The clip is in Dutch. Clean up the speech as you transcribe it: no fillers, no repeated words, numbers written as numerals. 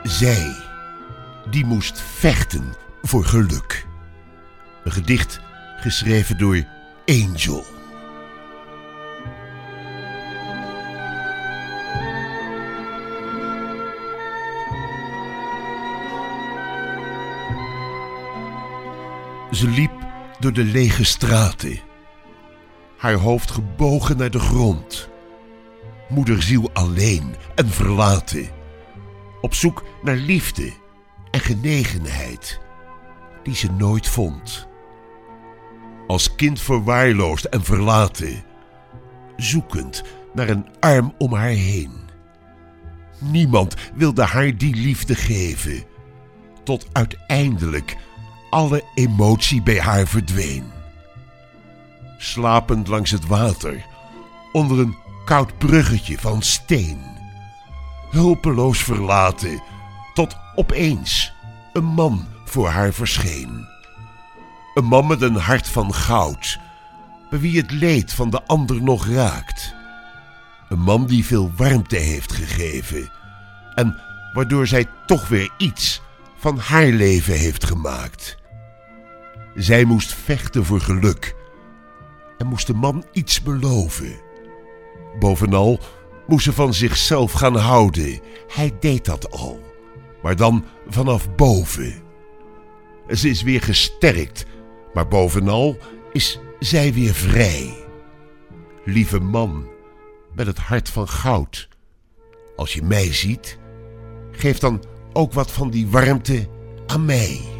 Zij, die moest vechten voor geluk. Een gedicht geschreven door Angel. Ze liep door de lege straten, haar hoofd gebogen naar de grond. Moederziel alleen en verlaten, op zoek naar liefde en genegenheid die ze nooit vond. Als kind verwaarloosd en verlaten, zoekend naar een arm om haar heen. Niemand wilde haar die liefde geven, tot uiteindelijk alle emotie bij haar verdween. Slapend langs het water, onder een koud bruggetje van steen. Hulpeloos verlaten, tot opeens een man voor haar verscheen. Een man met een hart van goud, bij wie het leed van de ander nog raakt. Een man die veel warmte heeft gegeven en waardoor zij toch weer iets van haar leven heeft gemaakt. Zij moest vechten voor geluk en moest de man iets beloven. Bovenal moest ze van zichzelf gaan houden. Hij deed dat al, maar dan vanaf boven. Ze is weer gesterkt, maar bovenal is zij weer vrij. Lieve man met het hart van goud, als je mij ziet, geef dan ook wat van die warmte aan mij.